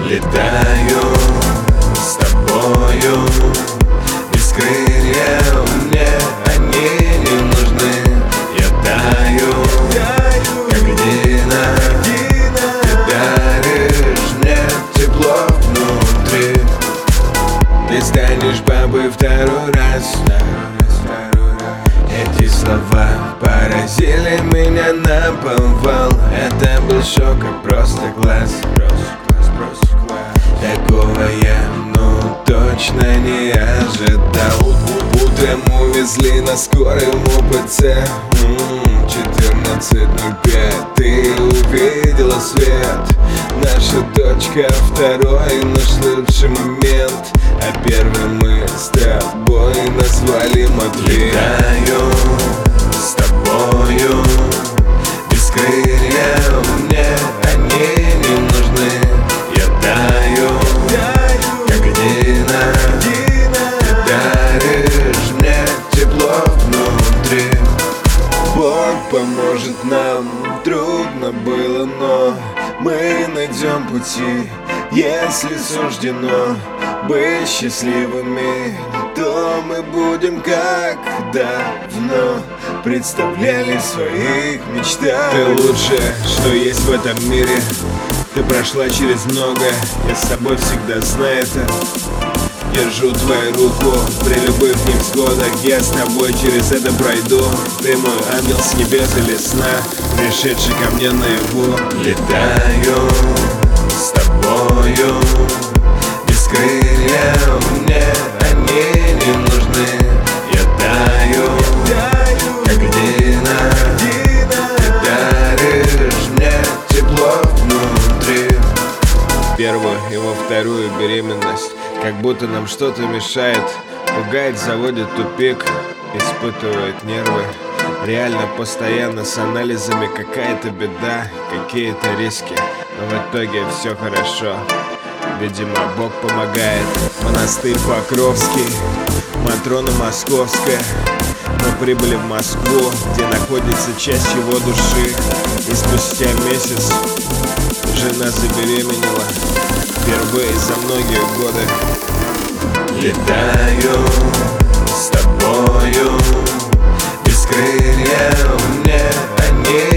Летаю с тобою, без крыльев мне они не нужны. Я таю, как льдина, ты даришь мне тепло внутри. Ты станешь бабой второй раз. Эти слова поразили меня наповал. Это был шок, а просто класс. Такого я, точно не ожидал. Утром увезли на скором УПЦ 14:05. Ты увидела свет. Наша дочка второй, наш лучший момент. А первым мы с тобой назвали Матвей. Летаю с тобою, без крыльев мне они не нужны. Я таю, как льдина, ты даришь мне тепло внутри. Бог поможет нам, трудно было, но мы найдем пути. Если суждено быть счастливыми, то мы будем как давно представляли в своих мечтах. Ты лучшее, что есть в этом мире. Ты прошла через многое, я с тобой всегда знаю это. Держу твою руку при любых невзгодах. Я с тобой через это пройду. Ты мой ангел с небес или сна, пришедший ко мне наяву. Летаю с тобою, без крыльев мне они не нужны. Я таю, как льдина, ты даришь мне тепло внутри. Первую и во вторую беременность как будто нам что-то мешает. Пугает, заводит в тупик, испытывает нервы. Реально постоянно с анализами какая-то беда, какие-то риски. Но в итоге все хорошо, видимо Бог помогает. Монастырь Покровский, Матрона Московская. Мы прибыли в Москву, где находится часть его души. И спустя месяц жена забеременела впервые за многие годы. Летаю с тобою, без крыльев мне они